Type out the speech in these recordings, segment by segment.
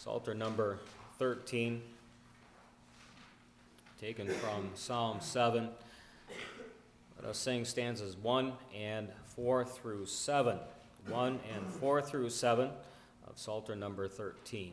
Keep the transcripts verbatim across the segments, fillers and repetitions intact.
Psalter number thirteen, taken from Psalm seven. Let us sing stanzas one and four through seven. one and four through seven of Psalter number thirteen.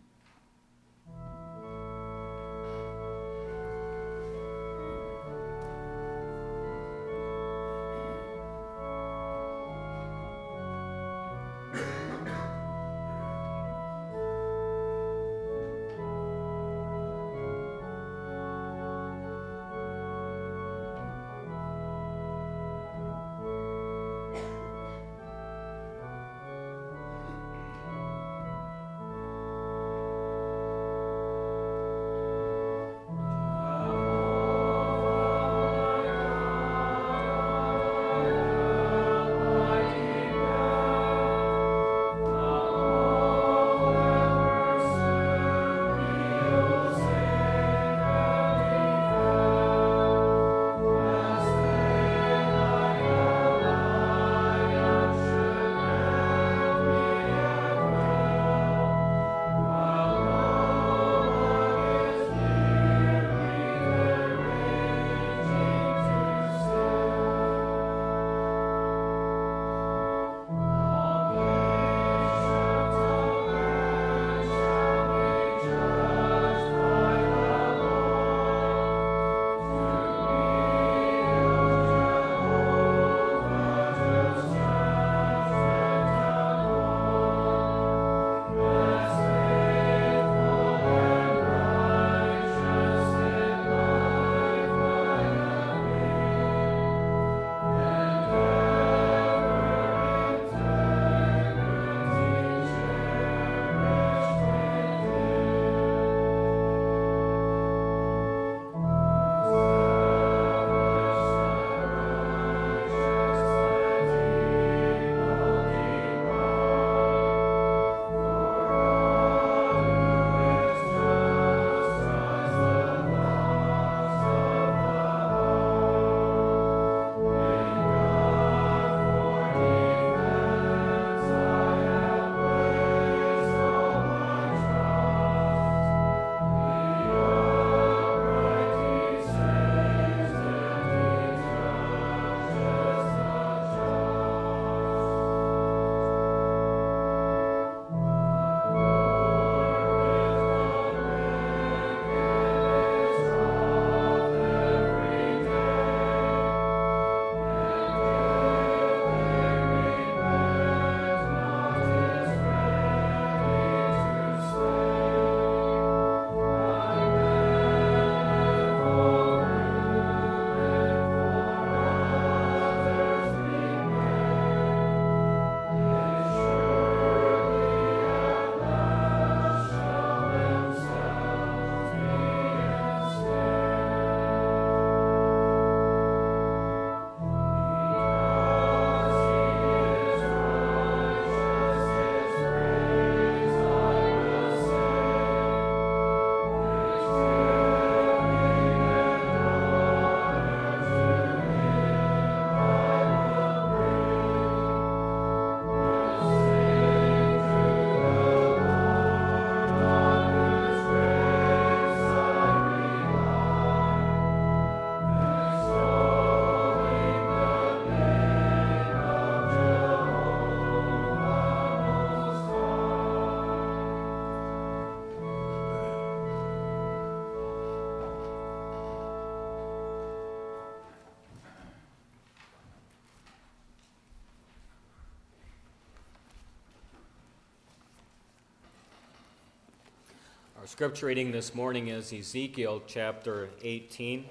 Our scripture reading this morning is Ezekiel chapter eighteen.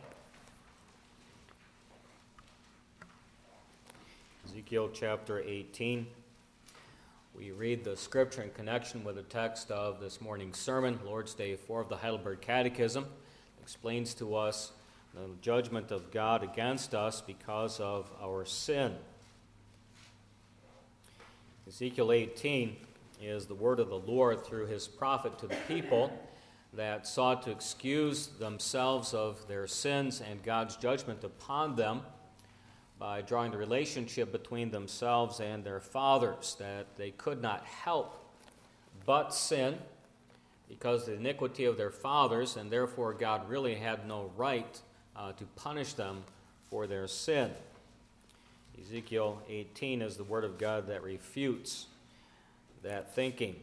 Ezekiel chapter eighteen. We read the scripture in connection with the text of this morning's sermon, Lord's Day four of the Heidelberg Catechism. It explains to us the judgment of God against us because of our sin. Ezekiel eighteen is the word of the Lord through his prophet to the people that sought to excuse themselves of their sins and God's judgment upon them by drawing the relationship between themselves and their fathers, that they could not help but sin because of the iniquity of their fathers, and therefore God really had no right uh, to punish them for their sin. Ezekiel eighteen is the word of God that refutes that thinking.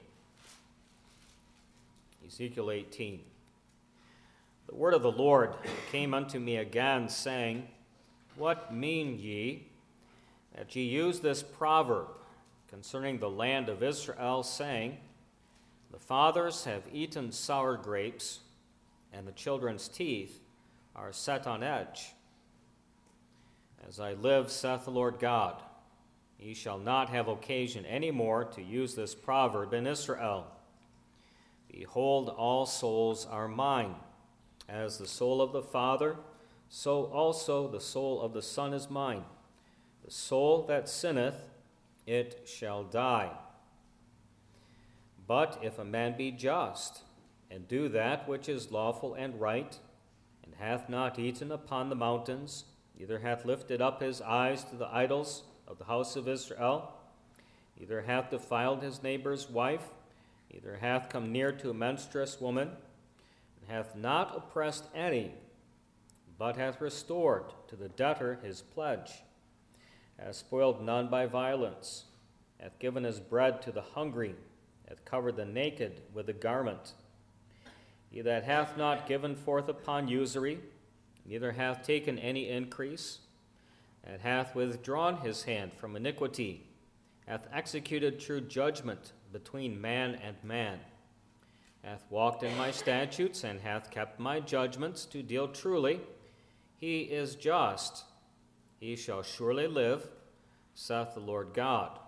Ezekiel eighteen. The word of the Lord came unto me again, saying, What mean ye that ye use this proverb concerning the land of Israel, saying, The fathers have eaten sour grapes, and the children's teeth are set on edge? As I live, saith the Lord God, ye shall not have occasion any more to use this proverb in Israel. Behold, all souls are mine. As the soul of the Father, so also the soul of the Son is mine. The soul that sinneth, it shall die. But if a man be just, and do that which is lawful and right, and hath not eaten upon the mountains, neither hath lifted up his eyes to the idols of the house of Israel, neither hath defiled his neighbor's wife, neither hath come near to a menstruous woman, and hath not oppressed any, but hath restored to the debtor his pledge, hath spoiled none by violence, hath given his bread to the hungry, hath covered the naked with a garment. He that hath not given forth upon usury, neither hath taken any increase, and hath withdrawn his hand from iniquity, hath executed true judgment between man and man, hath walked in my statutes, and hath kept my judgments to deal truly, he is just, he shall surely live, saith the Lord God.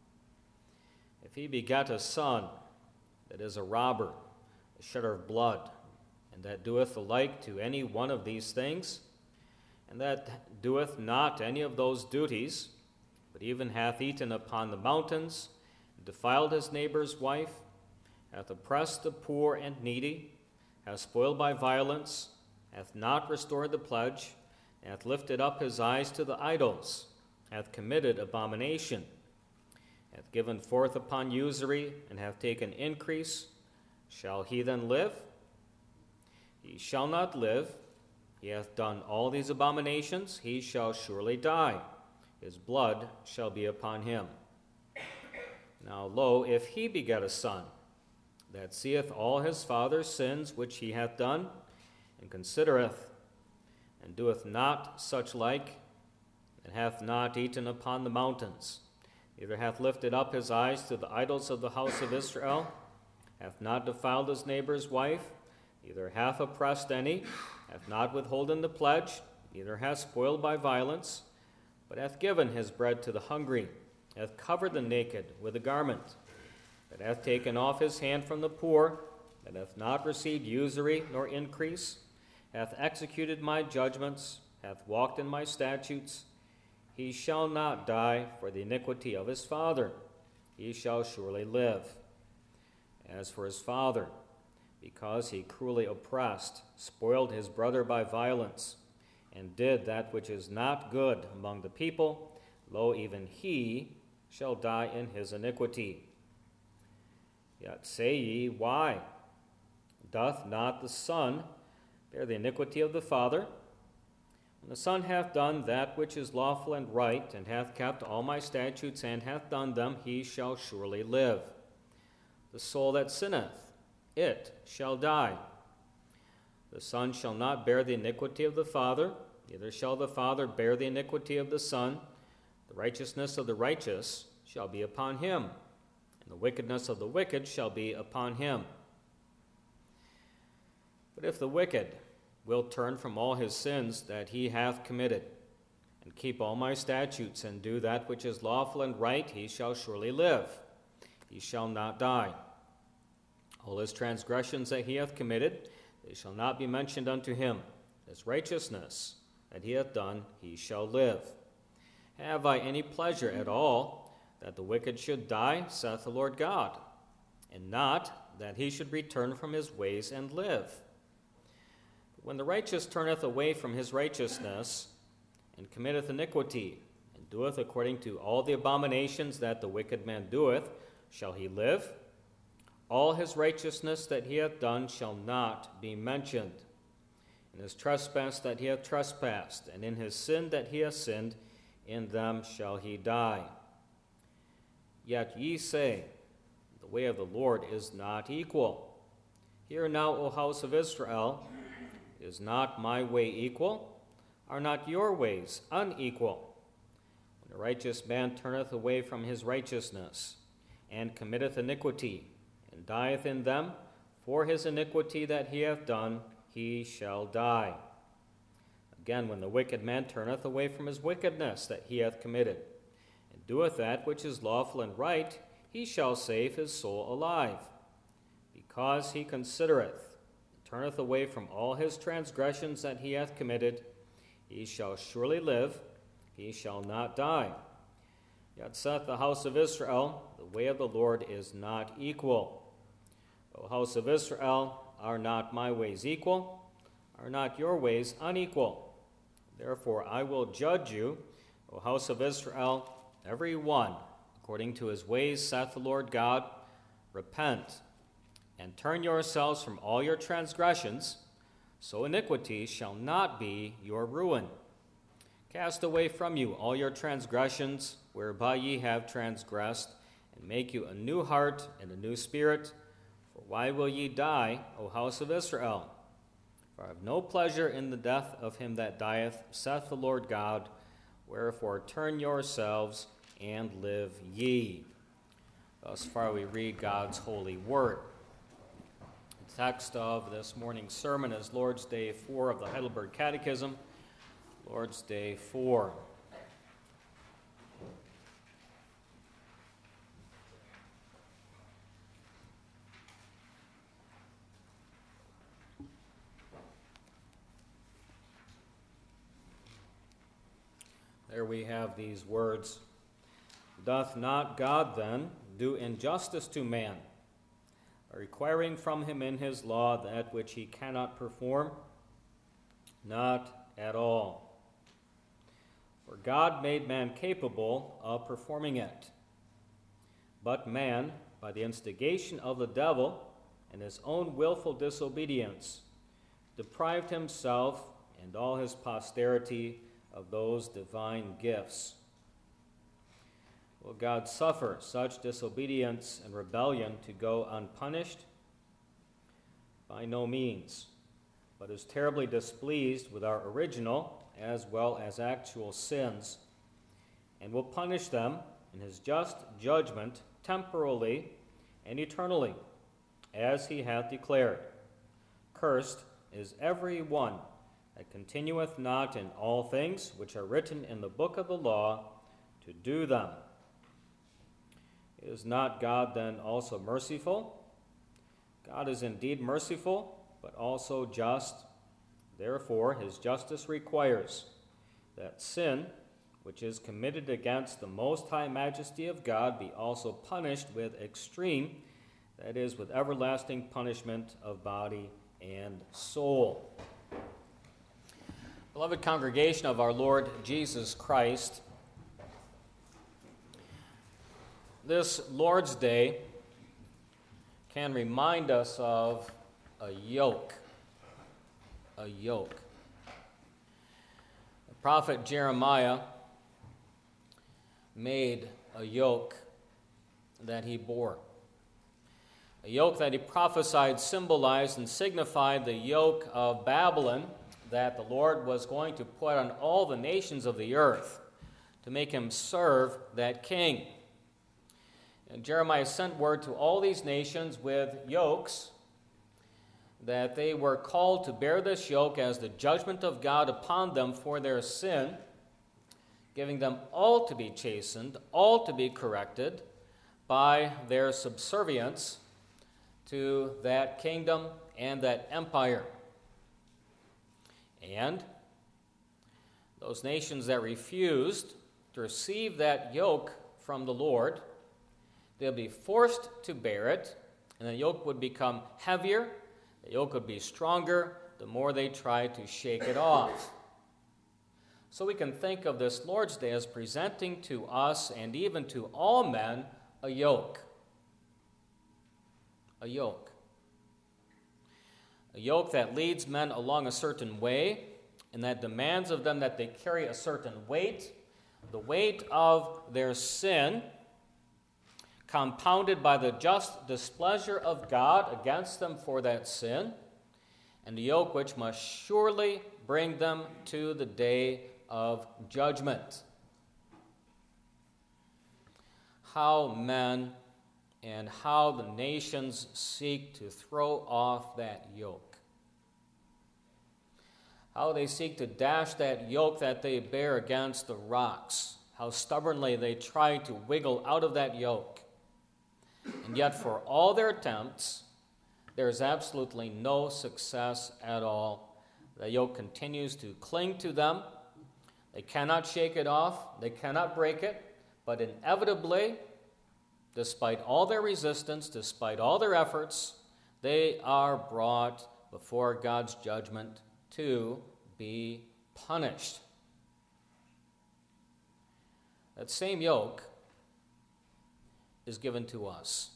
If he beget a son that is a robber, a shedder of blood, and that doeth the like to any one of these things, and that doeth not any of those duties, but even hath eaten upon the mountains, and defiled his neighbor's wife, hath oppressed the poor and needy, hath spoiled by violence, hath not restored the pledge, hath lifted up his eyes to the idols, hath committed abomination, hath given forth upon usury, and hath taken increase, shall he then live? He shall not live. He hath done all these abominations, he shall surely die. His blood shall be upon him. Now, lo, if he beget a son, that seeth all his father's sins which he hath done, and considereth, and doeth not such like, and hath not eaten upon the mountains, neither hath lifted up his eyes to the idols of the house of Israel, hath not defiled his neighbor's wife, neither hath oppressed any, hath not withholden the pledge, neither hath spoiled by violence, but hath given his bread to the hungry, hath covered the naked with a garment, that hath taken off his hand from the poor, that hath not received usury nor increase, hath executed my judgments, hath walked in my statutes, he shall not die for the iniquity of his father, he shall surely live. As for his father, because he cruelly oppressed, spoiled his brother by violence, and did that which is not good among the people, lo, even he shall die in his iniquity. Yet say ye, Why? Doth not the Son bear the iniquity of the Father? When the Son hath done that which is lawful and right, and hath kept all my statutes, and hath done them, he shall surely live. The soul that sinneth, it shall die. The Son shall not bear the iniquity of the Father, neither shall the Father bear the iniquity of the Son. The righteousness of the righteous shall be upon him, and the wickedness of the wicked shall be upon him. But if the wicked will turn from all his sins that he hath committed, and keep all my statutes, and do that which is lawful and right, he shall surely live. He shall not die. All his transgressions that he hath committed, they shall not be mentioned unto him. His righteousness that he hath done, he shall live. Have I any pleasure at all that the wicked should die, saith the Lord God, and not that he should return from his ways and live? But when the righteous turneth away from his righteousness, and committeth iniquity, and doeth according to all the abominations that the wicked man doeth, shall he live? all his righteousness that he hath done shall not be mentioned. In his trespass that he hath trespassed, and in his sin that he hath sinned, in them shall he die. Yet ye say, the way of the Lord is not equal. Hear now, O house of Israel, is not my way equal? Are not your ways unequal? When a righteous man turneth away from his righteousness, and committeth iniquity, and dieth in them, for his iniquity that he hath done, he shall die. Again, when the wicked man turneth away from his wickedness that he hath committed, and doeth that which is lawful and right, he shall save his soul alive. Because he considereth, and turneth away from all his transgressions that he hath committed, he shall surely live, he shall not die. Yet saith the house of Israel, the way of the Lord is not equal. O house of Israel, are not my ways equal? Are not your ways unequal? Therefore I will judge you, O house of Israel, every one according to his ways, saith the Lord God. Repent, and turn yourselves from all your transgressions, so iniquity shall not be your ruin. Cast away from you all your transgressions, whereby ye have transgressed, and make you a new heart and a new spirit. For why will ye die, O house of Israel? For I have no pleasure in the death of him that dieth, saith the Lord God. Wherefore turn yourselves and live ye. Thus far we read God's holy word. The text of this morning's sermon is Lord's Day four of the Heidelberg Catechism. Lord's Day four. There we have these words. Doth not God then do injustice to man, requiring from him in his law that which he cannot perform? Not at all. For God made man capable of performing it. But man, by the instigation of the devil and his own willful disobedience, deprived himself and all his posterity of those divine gifts. Will God suffer such disobedience and rebellion to go unpunished? By no means, but is terribly displeased with our original as well as actual sins, and will punish them in his just judgment temporally and eternally, as he hath declared. Cursed is every one that continueth not in all things which are written in the book of the law to do them. Is not God then also merciful? God is indeed merciful, but also just. Therefore, his justice requires that sin, which is committed against the most high majesty of God, be also punished with extreme, that is, with everlasting punishment of body and soul. Beloved congregation of our Lord Jesus Christ, this Lord's Day can remind us of a yoke. A yoke. The prophet Jeremiah made a yoke that he bore. A yoke that he prophesied symbolized and signified the yoke of Babylon that the Lord was going to put on all the nations of the earth to make him serve that king. And Jeremiah sent word to all these nations with yokes that they were called to bear this yoke as the judgment of God upon them for their sin, giving them all to be chastened, all to be corrected by their subservience to that kingdom and that empire. And those nations that refused to receive that yoke from the Lord, they'll be forced to bear it, and the yoke would become heavier, the yoke would be stronger, the more they try to shake it off. So we can think of this Lord's Day as presenting to us and even to all men a yoke. a yoke. A yoke that leads men along a certain way and that demands of them that they carry a certain weight, the weight of their sin, compounded by the just displeasure of God against them for that sin, and a yoke which must surely bring them to the day of judgment. How men and how the nations seek to throw off that yoke. How they seek to dash that yoke that they bear against the rocks. How stubbornly they try to wiggle out of that yoke. And yet for all their attempts, there is absolutely no success at all. The yoke continues to cling to them. They cannot shake it off. They cannot break it. But inevitably, despite all their resistance, despite all their efforts, they are brought before God's judgment to be punished. That same yoke is given to us.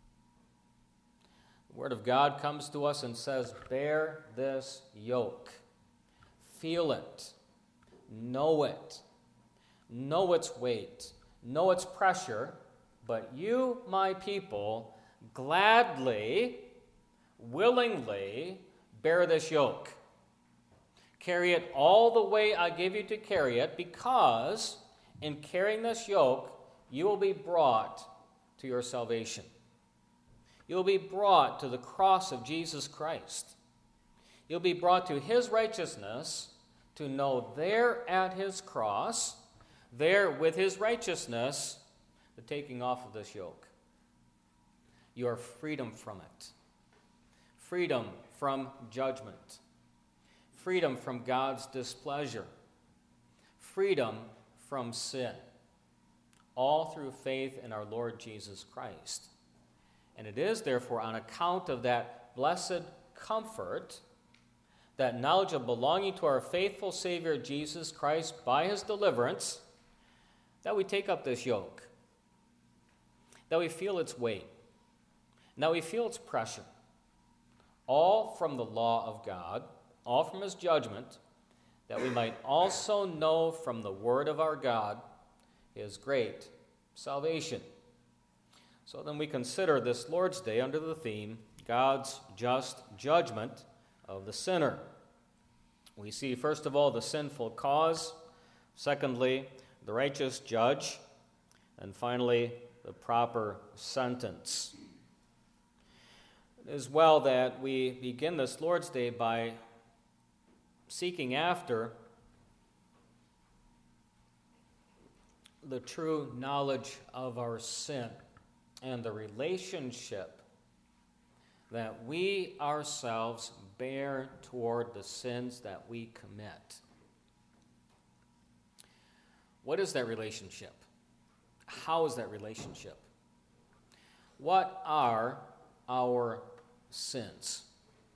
The Word of God comes to us and says, bear this yoke. Feel it. Know it. Know its weight. Know its pressure. But you, my people, gladly, willingly bear this yoke. Carry it all the way I give you to carry it, because in carrying this yoke, you will be brought to your salvation. You will be brought to the cross of Jesus Christ. You'll be brought to his righteousness to know there at his cross, there with his righteousness, the taking off of this yoke. Your freedom from it. Freedom from judgment. Freedom from God's displeasure. Freedom from sin. All through faith in our Lord Jesus Christ. And it is, therefore, on account of that blessed comfort, that knowledge of belonging to our faithful Savior Jesus Christ by his deliverance, that we take up this yoke. That we feel its weight. And that we feel its pressure. All from the law of God, all from his judgment, that we might also know from the word of our God his great salvation. So then we consider this Lord's Day under the theme, God's just judgment of the sinner. We see, first of all, the sinful cause, secondly, the righteous judge, and finally, the proper sentence. It is well that we begin this Lord's Day by seeking after the true knowledge of our sin and the relationship that we ourselves bear toward the sins that we commit. What is that relationship? How is that relationship? What are our sins?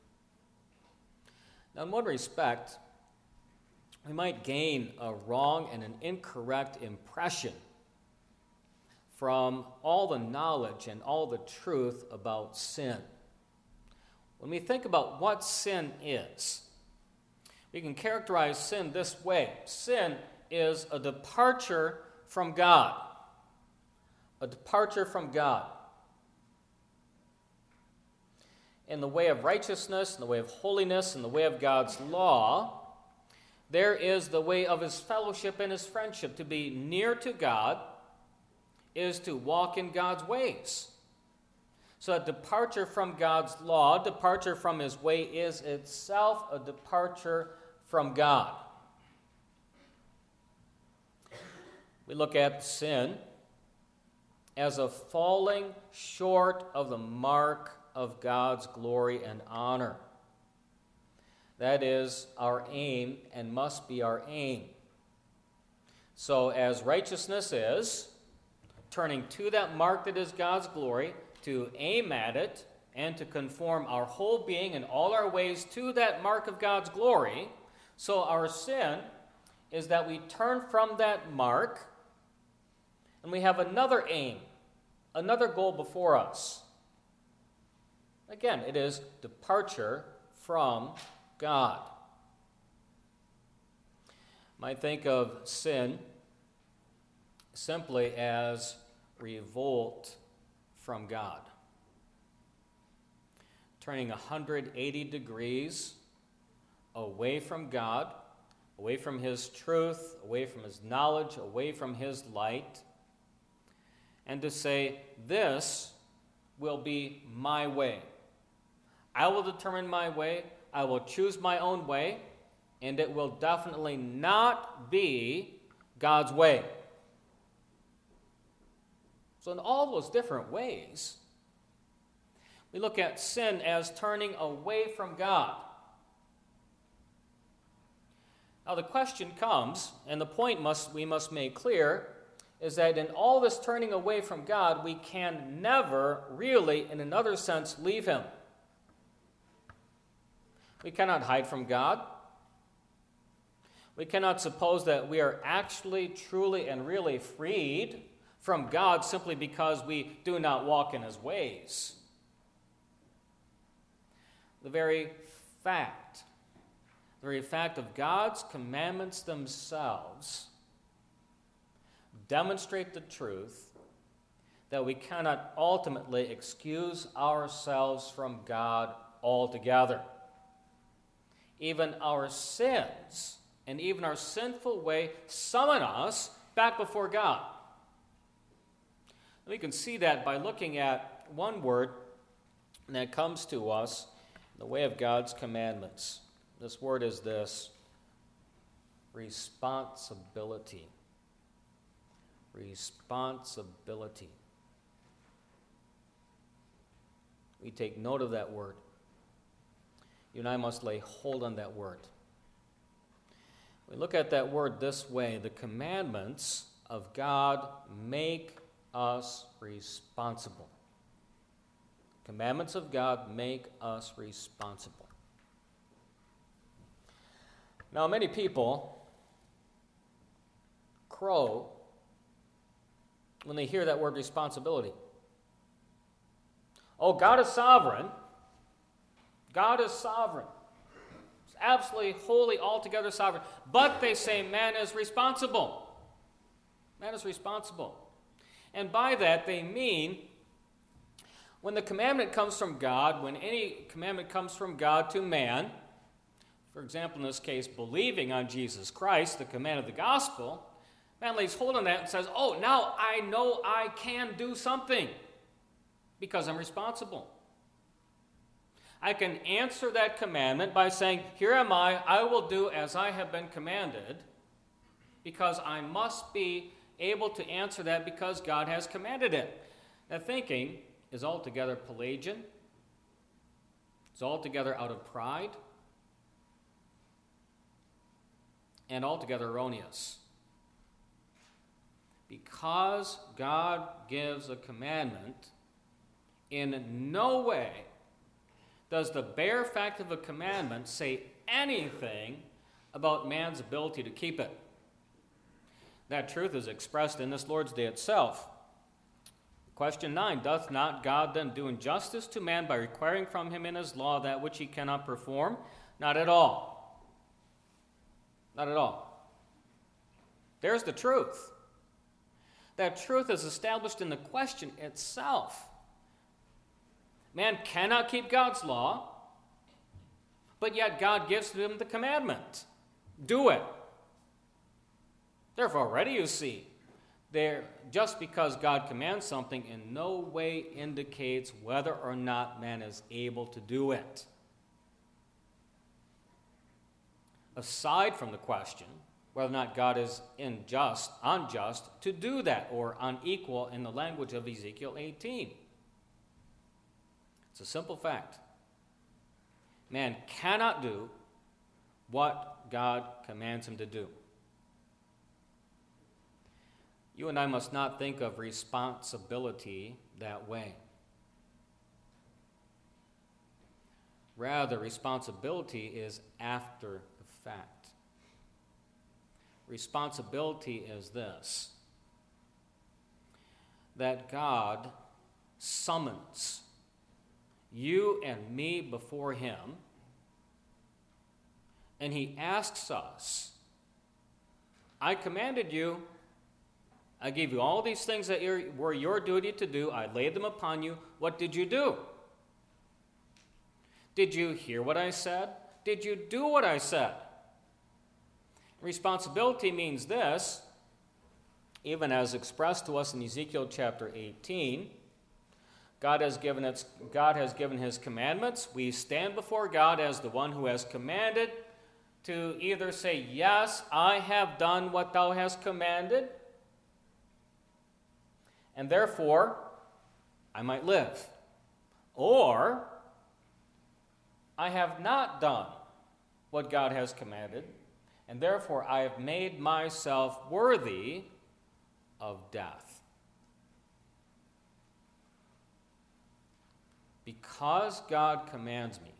Now, in one respect, we might gain a wrong and an incorrect impression from all the knowledge and all the truth about sin. When we think about what sin is, we can characterize sin this way. Sin is a departure from God. A departure from God. In the way of righteousness, in the way of holiness, in the way of God's law, there is the way of his fellowship and his friendship. To be near to God is to walk in God's ways. So a departure from God's law, departure from his way, is itself a departure from God. We look at sin as a falling short of the mark of God's glory and honor. That is our aim and must be our aim. So as righteousness is, turning to that mark that is God's glory, to aim at it, and to conform our whole being and all our ways to that mark of God's glory, so our sin is that we turn from that mark and we have another aim, another goal before us. Again, it is departure from God. Might think of sin simply as revolt from God. Turning one hundred eighty degrees away from God, away from His truth, away from His knowledge, away from His light, and to say, this will be my way. I will determine my way, I will choose my own way, and it will definitely not be God's way. So in all those different ways, we look at sin as turning away from God. Now the question comes, and the point must we must make clear, is that in all this turning away from God, we can never really, in another sense, leave Him. We cannot hide from God. We cannot suppose that we are actually, truly, and really freed from God simply because we do not walk in His ways. The very fact, the very fact of God's commandments themselves demonstrate the truth that we cannot ultimately excuse ourselves from God altogether. Even our sins and even our sinful way summon us back before God. We can see that by looking at one word that comes to us in the way of God's commandments. This word is this: responsibility. Responsibility. We take note of that word. You and I must lay hold on that word. We look at that word this way: the commandments of God make us responsible. Commandments of God make us responsible. Now, many people crow when they hear that word responsibility. Oh, God is sovereign. God is sovereign. He's absolutely, wholly, altogether sovereign. But they say man is responsible. Man is responsible. And by that they mean when the commandment comes from God, when any commandment comes from God to man, for example, in this case, believing on Jesus Christ, the command of the gospel, man lays hold on that and says, oh, now I know I can do something because I'm responsible. I can answer that commandment by saying, here am I, I will do as I have been commanded, because I must be able to answer that because God has commanded it. That thinking is altogether Pelagian. It's altogether out of pride and altogether erroneous. Because God gives a commandment, in no way does the bare fact of a commandment say anything about man's ability to keep it. That truth is expressed in this Lord's Day itself. Question nine, doth not God then do injustice to man by requiring from him in his law that which he cannot perform? Not at all. Not at all. There's the truth. That truth is established in the question itself. Man cannot keep God's law, but yet God gives him the commandment. Do it. Therefore, already you see, there, just because God commands something in no way indicates whether or not man is able to do it. Aside from the question whether or not God is unjust, unjust to do that, or unequal in the language of Ezekiel eighteen. It's a simple fact. Man cannot do what God commands him to do. You and I must not think of responsibility that way. Rather, responsibility is after the fact. Responsibility is this: that God summons you and me before him, and he asks us, I commanded you, I gave you all these things that were your duty to do, I laid them upon you, what did you do? Did you hear what I said? Did you do what I said? Responsibility means this, even as expressed to us in Ezekiel chapter eighteen, God has given its, God has given his commandments. We stand before God as the one who has commanded to either say, yes, I have done what thou hast commanded, and therefore I might live. Or, I have not done what God has commanded, and therefore I have made myself worthy of death. Because God commands me,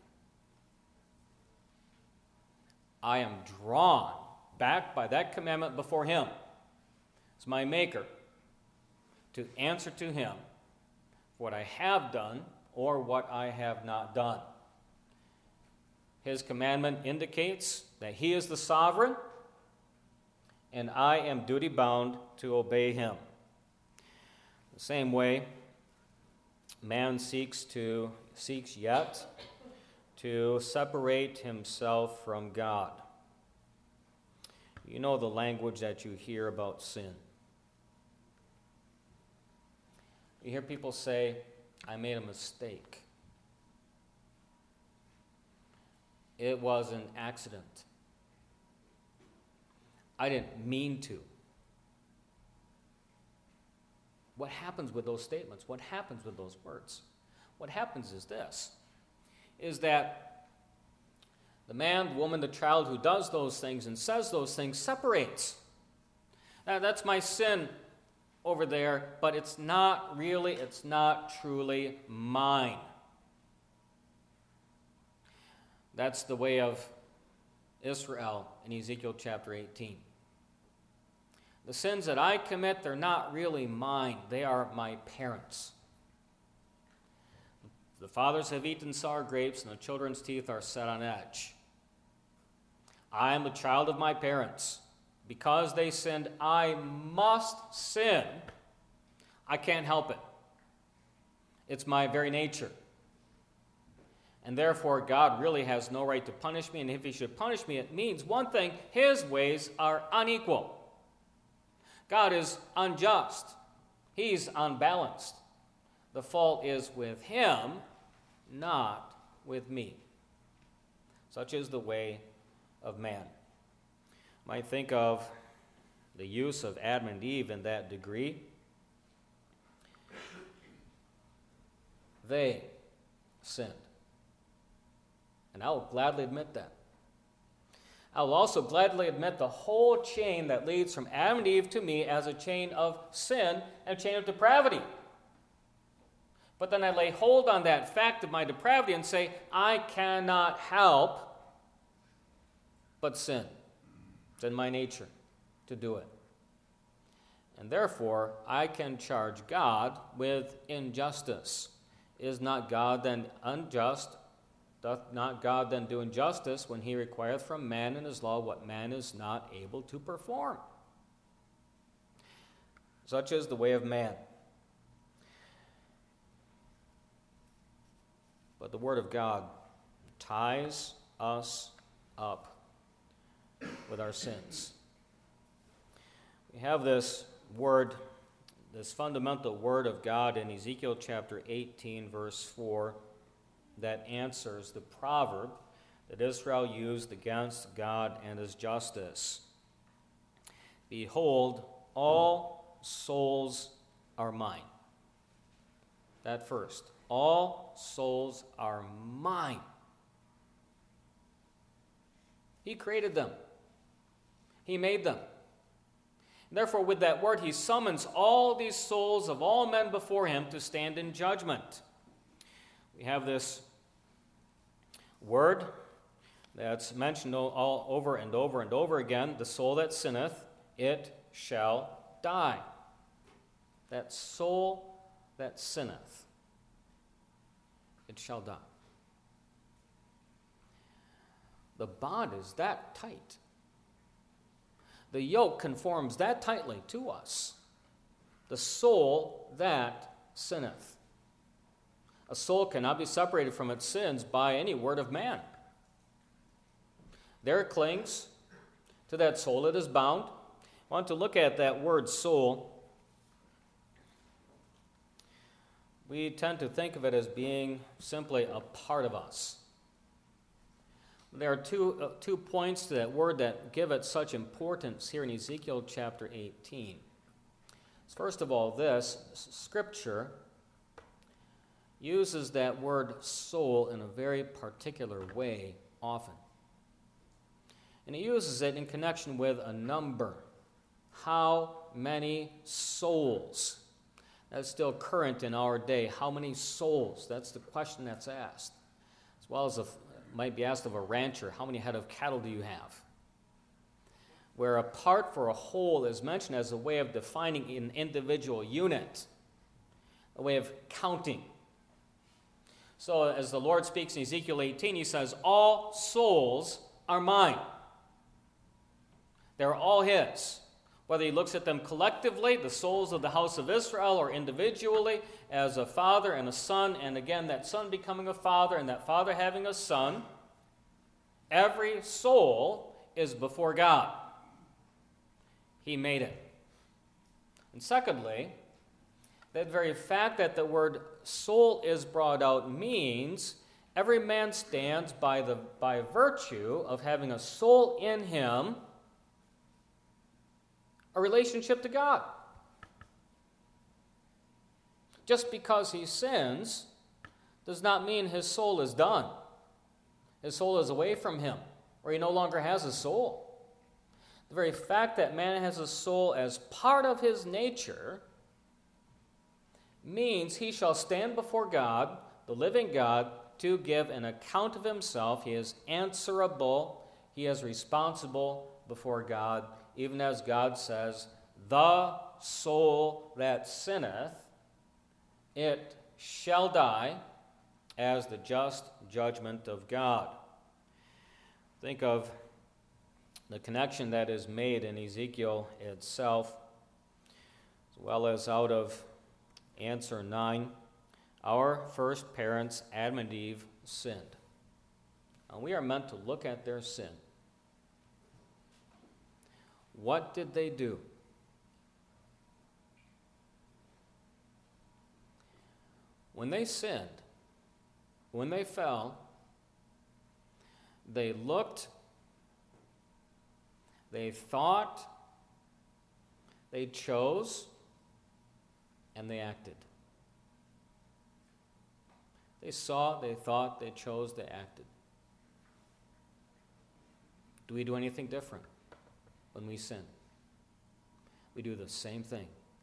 I am drawn back by that commandment before him as my maker to answer to him for what I have done or what I have not done. His commandment indicates that he is the sovereign, and I am duty-bound to obey him. The same way, man seeks to seeks yet to separate himself from God. You know the language that you hear about sin. You hear people say, I made a mistake. It was an accident. I didn't mean to. What happens with those statements? What happens with those words? What happens is this, is that the man, the woman, the child who does those things and says those things separates. Now, that's my sin over there, but it's not really, it's not truly mine. That's the way of Israel in Ezekiel chapter eighteen. The sins that I commit, they're not really mine. They are my parents. The fathers have eaten sour grapes, and the children's teeth are set on edge. I am the child of my parents. Because they sinned, I must sin. I can't help it. It's my very nature. And therefore, God really has no right to punish me, and if he should punish me, it means one thing: his ways are unequal. God is unjust. He's unbalanced. The fault is with him, not with me. Such is the way of man. You might think of the use of Adam and Eve in that degree. They sinned. And I will gladly admit that. I will also gladly admit the whole chain that leads from Adam and Eve to me as a chain of sin and a chain of depravity. But then I lay hold on that fact of my depravity and say, I cannot help but sin. It's in my nature to do it. And therefore, I can charge God with injustice. Is not God then unjust? Doth not God then do injustice when he requireth from man in his law what man is not able to perform? Such is the way of man. But the Word of God ties us up with our sins. We have this word, this fundamental word of God in Ezekiel chapter eighteen, verse four, that answers the proverb that Israel used against God and his justice. Behold, all souls are mine. That first. All souls are mine. He created them. He made them. And therefore, with that word, he summons all these souls of all men before him to stand in judgment. We have this word that's mentioned all over and over and over again. The soul that sinneth, it shall die. That soul that sinneth. it shall die. The bond is that tight. The yoke conforms that tightly to us. The soul that sinneth. A soul cannot be separated from its sins by any word of man. There it clings to that soul. It is bound. I want to look at that word soul. We tend to think of it as being simply a part of us. There are two, uh, two points to that word that give it such importance here in Ezekiel chapter eighteen. First of all, this Scripture uses that word soul in a very particular way often. And it uses it in connection with a number. How many souls? That's still current in our day. How many souls? That's the question that's asked. As well as a, might be asked of a rancher, how many head of cattle do you have? Where a part for a whole is mentioned as a way of defining an individual unit, a way of counting. So as the Lord speaks in Ezekiel eighteen, he says, all souls are mine. They're all his. Whether he looks at them collectively, the souls of the house of Israel, or individually as a father and a son, and again, that son becoming a father and that father having a son, every soul is before God. He made it. And secondly, that very fact that the word soul is brought out means every man stands by, the, by virtue of having a soul in him, a relationship to God. Just because he sins does not mean his soul is done. His soul is away from him, or he no longer has a soul. The very fact that man has a soul as part of his nature means he shall stand before God, the living God, to give an account of himself. He is answerable. He is responsible before God, even as God says, the soul that sinneth, it shall die as the just judgment of God. Think of the connection that is made in Ezekiel itself, as well as out of answer nine. Our first parents, Adam and Eve, sinned. And we are meant to look at their sin. What did they do? When they sinned, when they fell, they looked, they thought, they chose, and they acted. They saw, they thought, they chose, they acted. Do we do anything different when we sin? We do the same thing.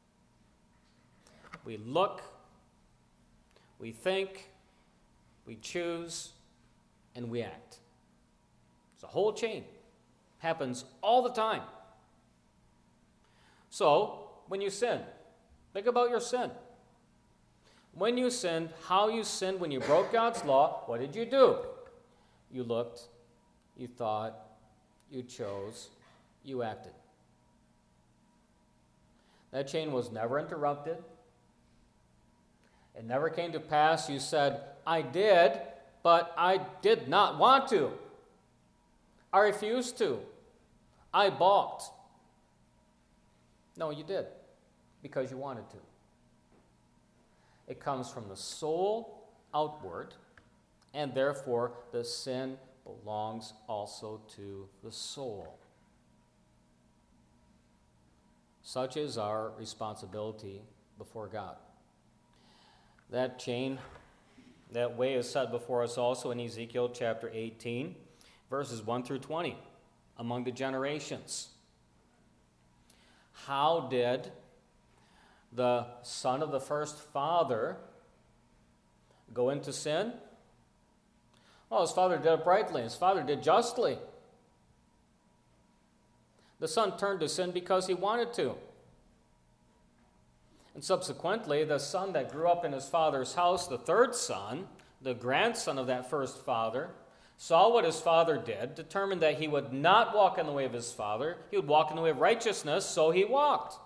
We look, we think, we choose, and we act. It's a whole chain. Happens all the time. So, when you sin, think about your sin. When you sinned, how you sinned when you broke God's law, what did you do? You looked, you thought, you chose, you acted. That chain was never interrupted. It never came to pass. You said, I did, but I did not want to. I refused to. I balked. No, you did, because you wanted to. It comes from the soul outward, and therefore the sin belongs also to the soul. Such is our responsibility before God. That chain, that way is set before us also in Ezekiel chapter eighteen, verses one through twenty, among the generations. How did the son of the first father go into sin? Well, his father did uprightly. His father did justly. The son turned to sin because he wanted to. And subsequently, the son that grew up in his father's house, the third son, the grandson of that first father, saw what his father did, determined that he would not walk in the way of his father. He would walk in the way of righteousness, so he walked.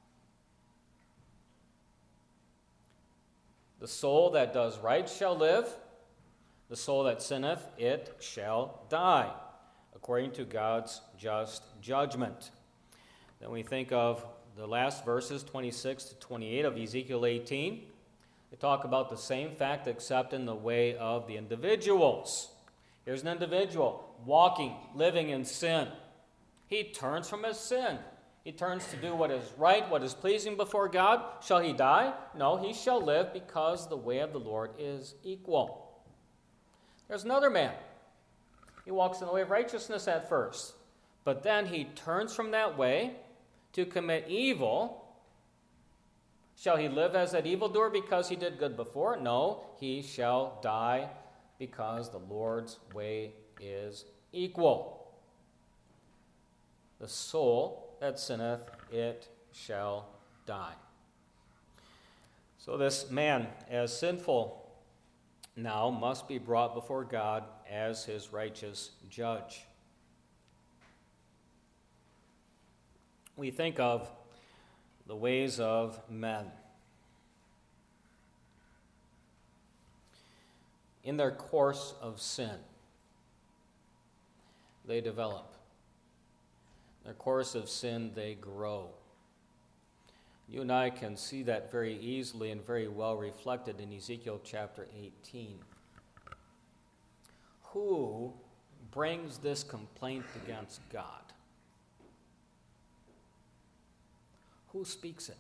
The soul that does right shall live. The soul that sinneth, it shall die, according to God's just judgment. Then we think of the last verses, twenty-six to twenty-eight of Ezekiel eighteen. They talk about the same fact, except in the way of the individuals. Here's an individual walking, living in sin. He turns from his sin. He turns to do what is right, what is pleasing before God. Shall he die? No, he shall live, because the way of the Lord is equal. There's another man. He walks in the way of righteousness at first, but then he turns from that way to commit evil. Shall he live as that evildoer because he did good before? No, he shall die, because the Lord's way is equal. The soul that sinneth, it shall die. So this man, as sinful now, must be brought before God as his righteous judge. We think of the ways of men. In their course of sin, they develop. In their course of sin, they grow. You and I can see that very easily and very well reflected in Ezekiel chapter eighteen. Who brings this complaint against God? Who speaks it?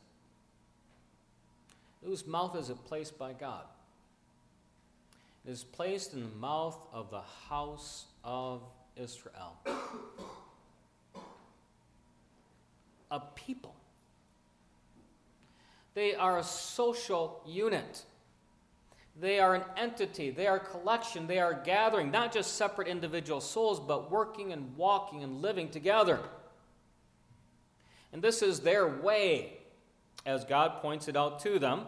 Whose mouth is it placed by God? It is placed in the mouth of the house of Israel. A people. They are a social unit. They are an entity. They are a collection. They are a gathering, not just separate individual souls, but working and walking and living together. And this is their way, as God points it out to them.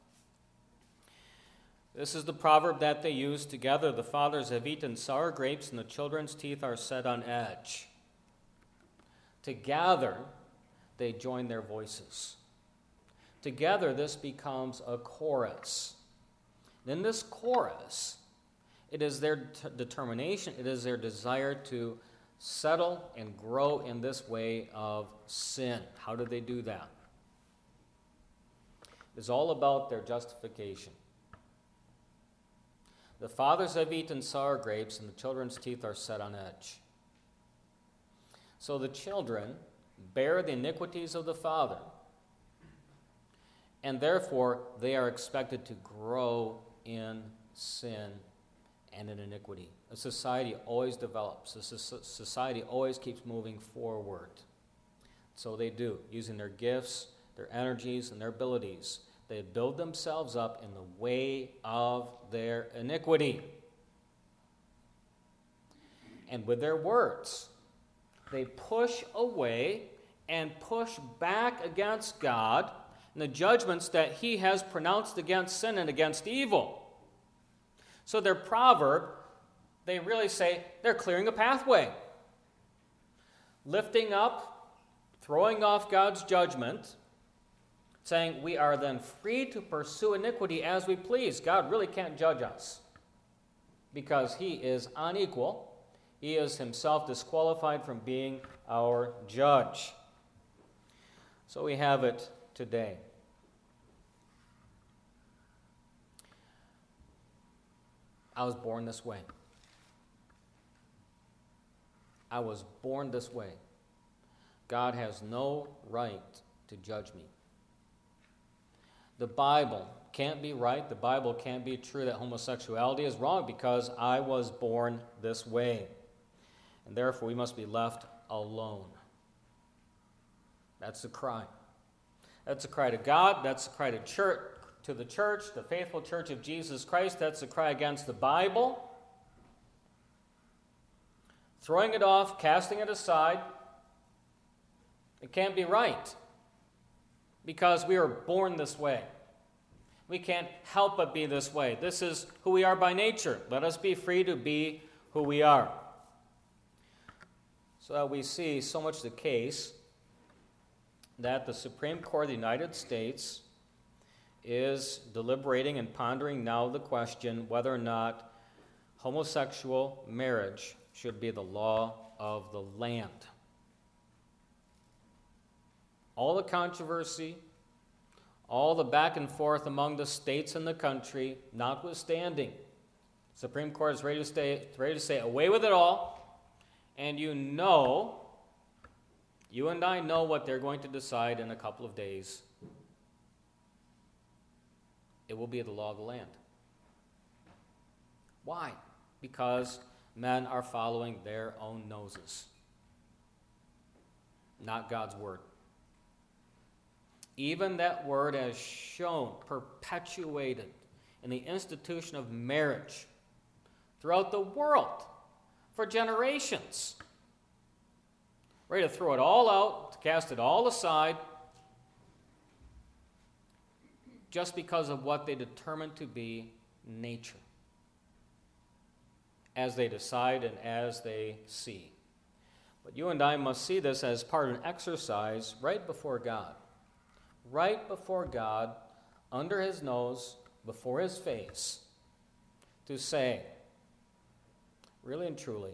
This is the proverb that they use together. The fathers have eaten sour grapes, and the children's teeth are set on edge. Together, they join their voices. Together, this becomes a chorus. In this chorus, it is their t- determination, it is their desire to settle and grow in this way of sin. How do they do that? It's all about their justification. The fathers have eaten sour grapes, and the children's teeth are set on edge. So the children bear the iniquities of the father, and therefore they are expected to grow in sin and in iniquity. A society always develops. A society always keeps moving forward. So they do, using their gifts, their energies, and their abilities. They build themselves up in the way of their iniquity. And with their words, they push away and push back against God and the judgments that he has pronounced against sin and against evil. So their proverb, they really say they're clearing a pathway. Lifting up, throwing off God's judgment, saying we are then free to pursue iniquity as we please. God really can't judge us because he is unequal. He is himself disqualified from being our judge. So we have it today. I was born this way. I was born this way. God has no right to judge me. The Bible can't be right. The Bible can't be true that homosexuality is wrong because I was born this way. And therefore, we must be left alone. That's the cry. That's the cry to God. That's the cry to church, to the church, the faithful church of Jesus Christ. That's the cry against the Bible. Throwing it off, casting it aside. It can't be right because we were born this way. We can't help but be this way. This is who we are by nature. Let us be free to be who we are. So that we see so much the case that the Supreme Court of the United States is deliberating and pondering now the question whether or not homosexual marriage should be the law of the land. All the controversy, all the back and forth among the states and the country, notwithstanding, the Supreme Court is ready to, stay, ready to say, away with it all, and you know, you and I know what they're going to decide in a couple of days. It will be the law of the land. Why? Because men are following their own noses, not God's word. Even that word as shown, perpetuated in the institution of marriage throughout the world for generations. Ready to throw it all out, to cast it all aside, just because of what they determine to be nature, as they decide and as they see. But you and I must see this as part of an exercise right before God. Right before God, under his nose, before his face, to say, really and truly,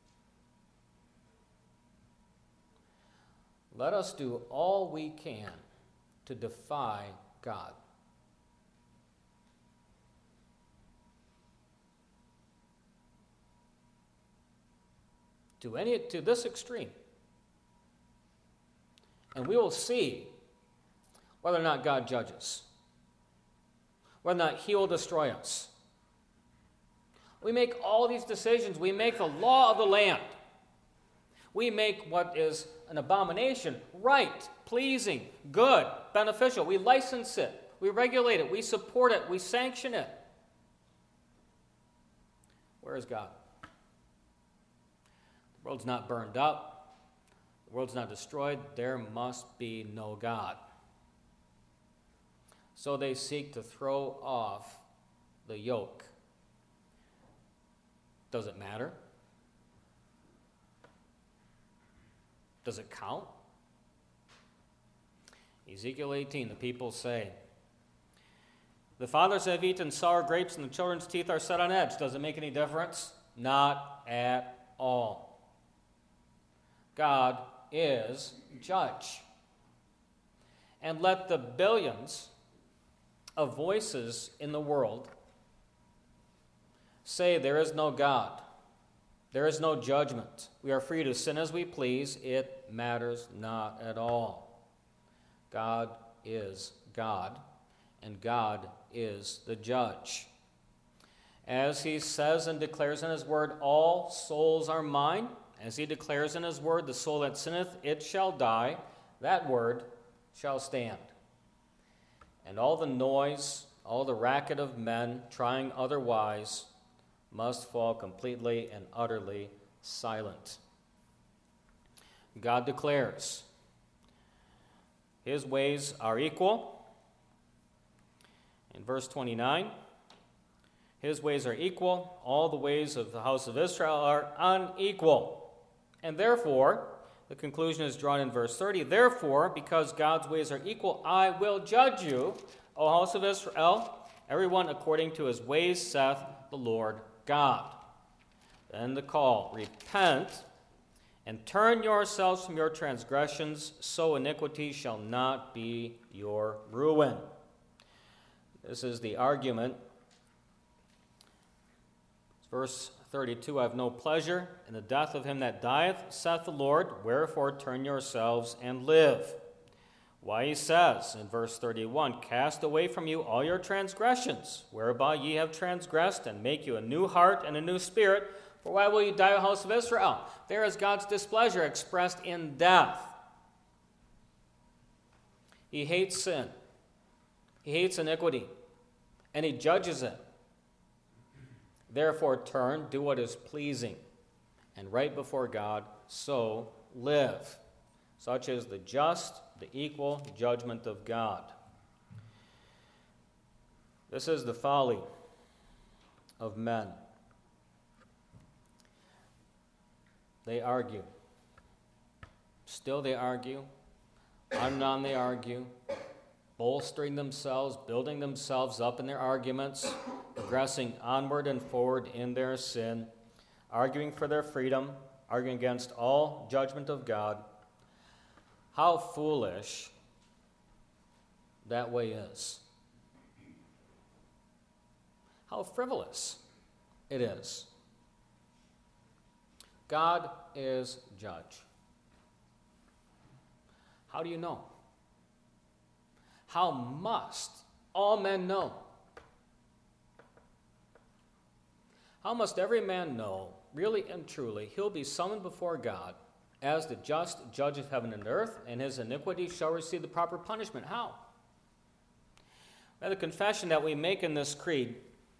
let us do all we can to defy God. To any to this extreme. And we will see whether or not God judges, whether or not he will destroy us. We make all these decisions. We make the law of the land. We make what is an abomination right, pleasing, good, beneficial. We license it. We regulate it. We support it. We sanction it. Where is God? The world's not burned up. The world's not destroyed. There must be no God. So they seek to throw off the yoke. Does it matter? Does it count? Ezekiel eighteen, the people say, the fathers have eaten sour grapes and the children's teeth are set on edge. Does it make any difference? Not at all. God is judge. And let the billions of voices in the world say there is no God. There is no judgment. We are free to sin as we please. It matters not at all. God is God, and God is the judge. As he says and declares in his word, all souls are mine. As he declares in his word, the soul that sinneth, it shall die. That word shall stand. And all the noise, all the racket of men trying otherwise must fall completely and utterly silent. God declares, his ways are equal. In verse twenty-nine, his ways are equal, all the ways of the house of Israel are unequal. And therefore, the conclusion is drawn in verse thirty, therefore, because God's ways are equal, I will judge you, O house of Israel, everyone according to his ways, saith the Lord God. Then the call, repent and turn yourselves from your transgressions, so iniquity shall not be your ruin. This is the argument. Verse thirty-two, I have no pleasure in the death of him that dieth, saith the Lord, wherefore turn yourselves and live. Why he says in verse thirty-one, cast away from you all your transgressions, whereby ye have transgressed, and make you a new heart and a new spirit. For why will you die, O house of Israel? There is God's displeasure expressed in death. He hates sin. He hates iniquity. And he judges it. Therefore turn, do what is pleasing, and right before God, so live. Such is the just, the equal judgment of God. This is the folly of men. They argue. Still they argue. On and on they argue, bolstering themselves, building themselves up in their arguments, progressing onward and forward in their sin, arguing for their freedom, arguing against all judgment of God. How foolish that way is. How frivolous it is. God is judge. How do you know? How must all men know? How must every man know, really and truly, he'll be summoned before God as the just judge of heaven and earth, and his iniquity shall receive the proper punishment? How? By the confession that we make in this creed,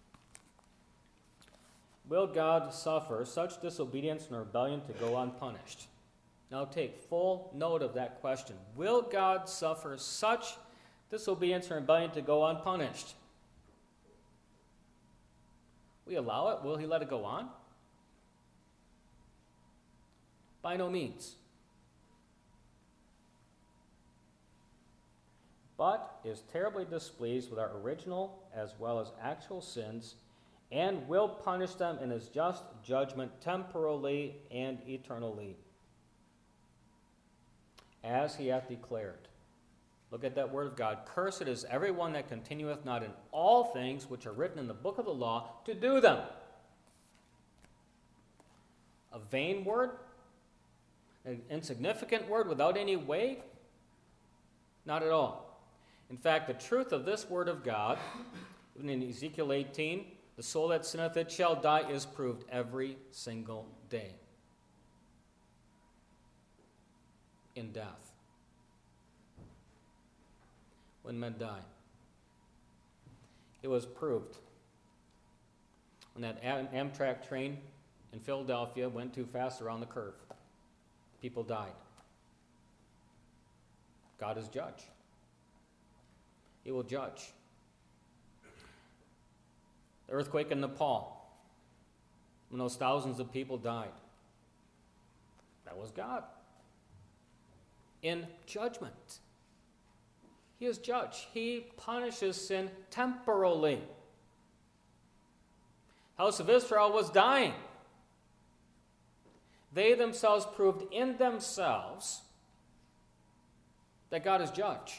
will God suffer such disobedience and rebellion to go unpunished? Now take full note of that question. Will God suffer such disobedience and rebellion to go unpunished? We allow it. Will he let it go on? By no means. But is terribly displeased with our original as well as actual sins, and will punish them in his just judgment temporally and eternally, as he hath declared. Look at that word of God. Cursed is everyone that continueth not in all things which are written in the book of the law to do them. A vain word? An insignificant word without any weight? Not at all. In fact, the truth of this word of God, even in Ezekiel eighteen, the soul that sinneth, it shall die, is proved every single day in death. When men die. It was proved when that Amtrak train in Philadelphia went too fast around the curve. People died. God is judge. He will judge. The earthquake in Nepal, when those thousands of people died, that was God in judgment. He is judge. He punishes sin temporally. House of Israel was dying. They themselves proved in themselves that God is judge.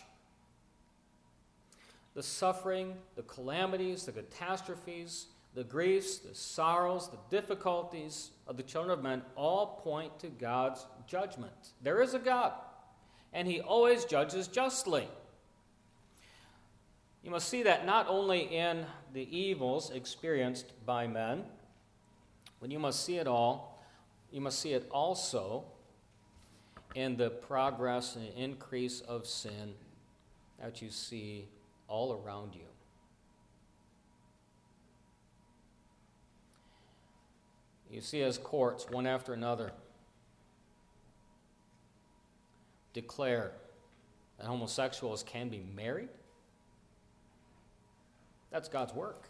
The suffering, the calamities, the catastrophes, the griefs, the sorrows, the difficulties of the children of men all point to God's judgment. There is a God, and he always judges justly. You must see that not only in the evils experienced by men, but you must see it all, you must see it also in the progress and increase of sin that you see all around you. You see as courts, one after another, declare that homosexuals can be married. That's God's work.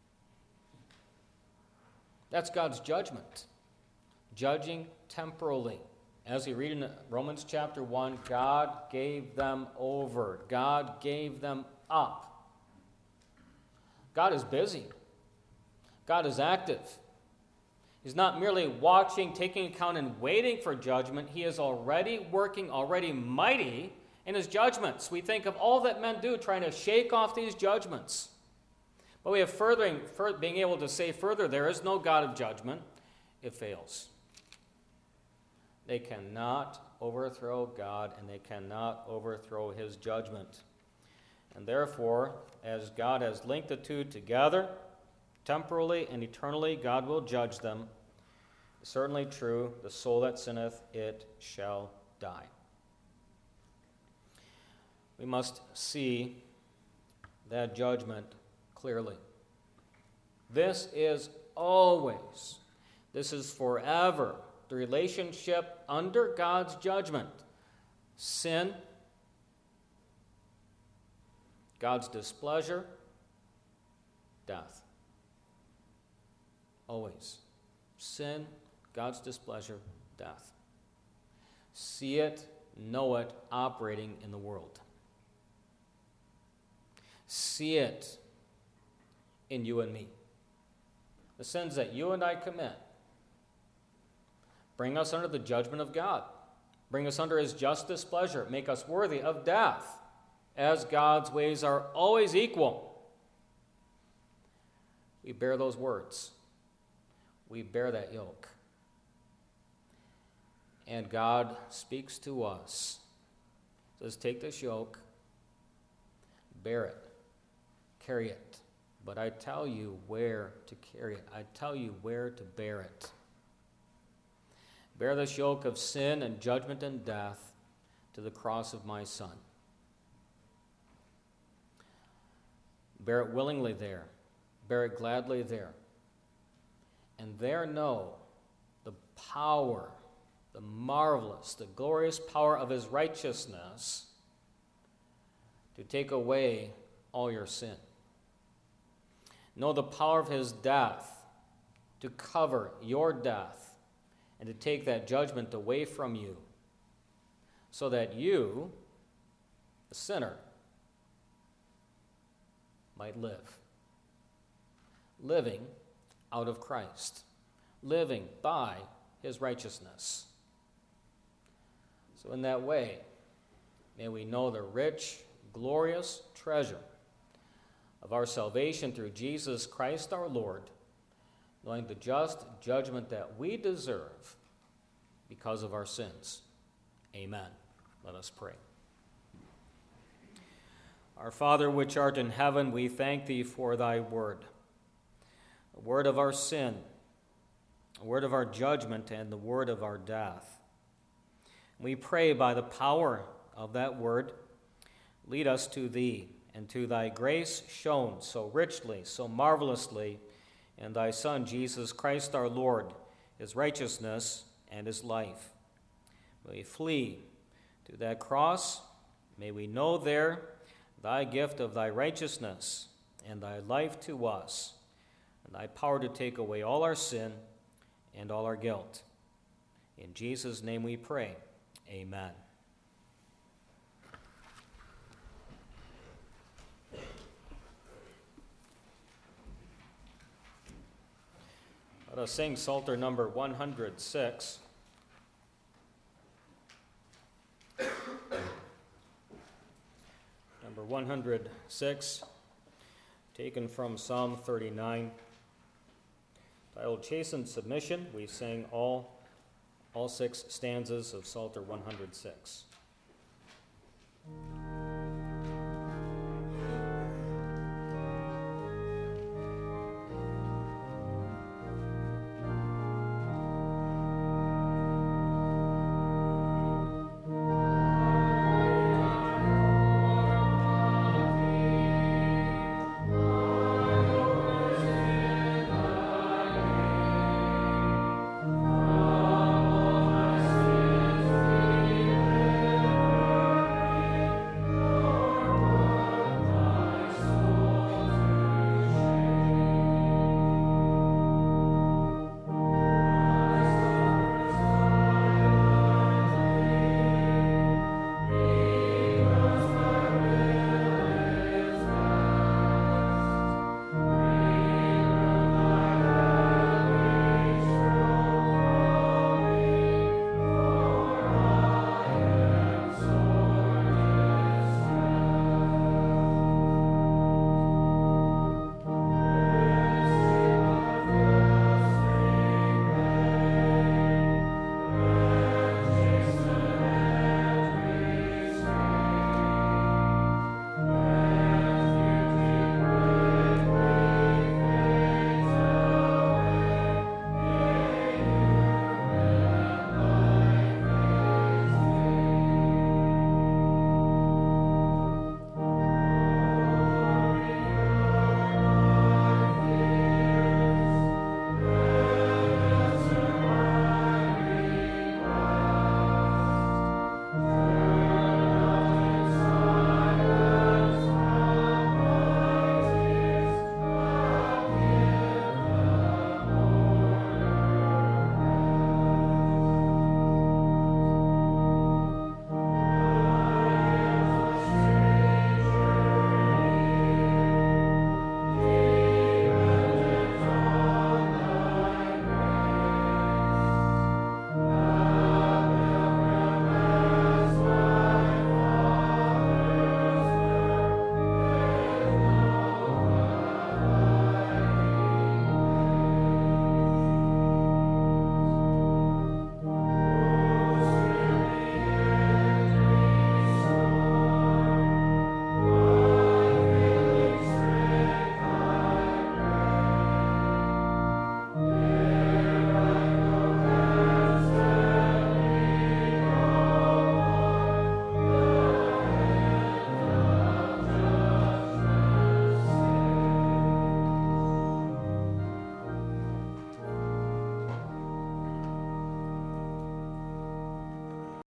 That's God's judgment, judging temporally. As we read in Romans chapter one, God gave them over. God gave them up. God is busy. God is active. He's not merely watching, taking account, and waiting for judgment. He is already working, already mighty in his judgments. We think of all that men do trying to shake off these judgments. But we have furthering, further, being able to say further, there is no God of judgment. It fails. They cannot overthrow God, and they cannot overthrow his judgment. And therefore, as God has linked the two together, temporally and eternally, God will judge them. It's certainly true, the soul that sinneth, it shall die. We must see that judgment clearly. This is always, this is forever, the relationship under God's judgment. Sin, God's displeasure, death. Always. Sin, God's displeasure, death. See it, know it, operating in the world. See it in you and me. The sins that you and I commit bring us under the judgment of God. Bring us under his just displeasure. Make us worthy of death, as God's ways are always equal. We bear those words. We bear that yoke. And God speaks to us. Says, take this yoke, bear it, carry it. But I tell you where to carry it. I tell you where to bear it. Bear this yoke of sin and judgment and death to the cross of my Son. Bear it willingly there. Bear it gladly there. And there know the power, the marvelous, the glorious power of his righteousness to take away all your sin. Know the power of his death to cover your death and to take that judgment away from you so that you, the sinner, might live. Living out of Christ. Living by his righteousness. So in that way, may we know the rich, glorious treasure of our salvation through Jesus Christ our Lord, knowing the just judgment that we deserve because of our sins. Amen. Let us pray. Our Father, which art in heaven, we thank thee for thy word, a word of our sin, a word of our judgment, and the word of our death. We pray by the power of that word, lead us to thee and to thy grace shown so richly, so marvelously in thy Son, Jesus Christ our Lord, his righteousness and his life. May we flee to that cross. May we know there thy gift of thy righteousness and thy life to us, and thy power to take away all our sin and all our guilt. In Jesus' name we pray. Amen. Let us sing Psalter number one hundred six. Number one hundred six, taken from Psalm thirty-nine. Titled Chastened Submission, we sang all, all six stanzas of Psalter one hundred six.